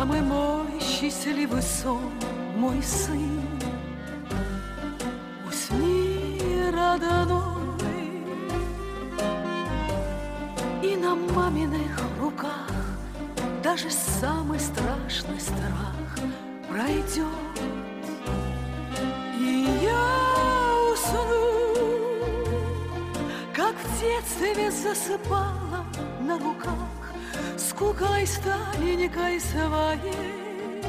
самый мой счастливый сон, мой сын. Усни, родной, и на маминых руках даже самый страшный страх пройдет. И я усну, как в детстве засыпала на руках, скукой старенькой своей.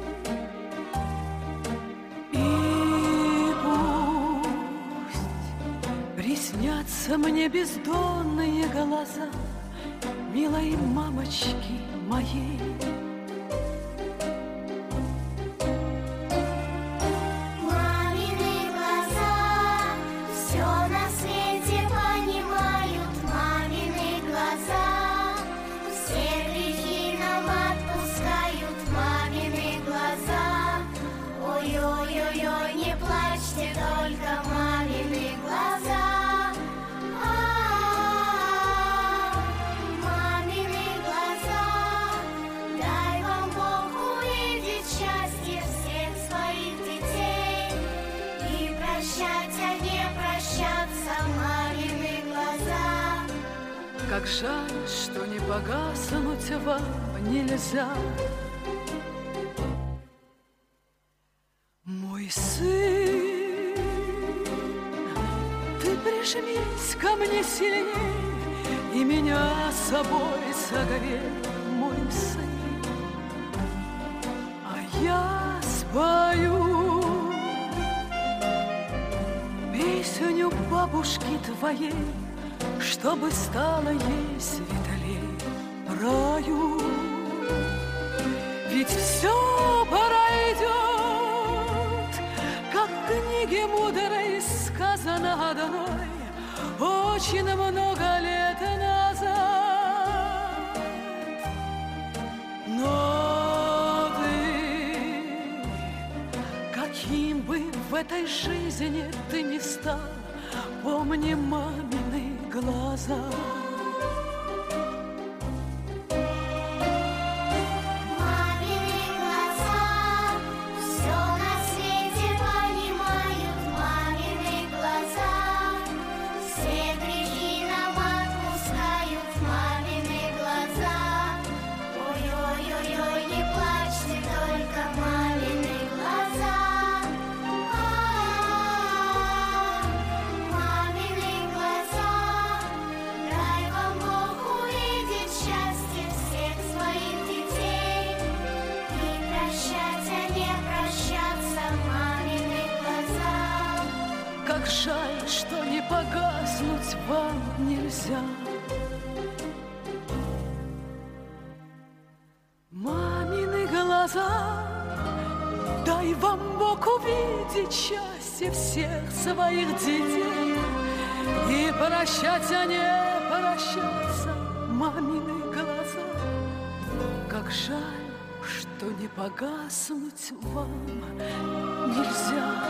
И пусть приснятся мне бездонные глаза милой мамочки моей. Ой-ой-ой, не плачьте, только мамины глаза. Мамины глаза, дай вам Бог увидеть счастье всех своих детей и прощать, а не прощаться, мамины глаза. Как жаль, что не погаснуть вам нельзя. Мой сын, ты прижмись ко мне сильней и меня с собой согрей, мой сын. А я спою песню бабушки твоей, чтобы стало ей светлей в раю. Ведь все пройдет, как в книге мудрой сказано одной очень много лет назад. Но ты, каким бы в этой жизни ты ни стал, помни мамины глаза. Как жаль, что не погаснуть вам нельзя. Мамины глаза, дай вам Бог увидеть счастье всех своих детей и прощать, а не прощаться, мамины глаза. Как жаль, что не погаснуть вам нельзя.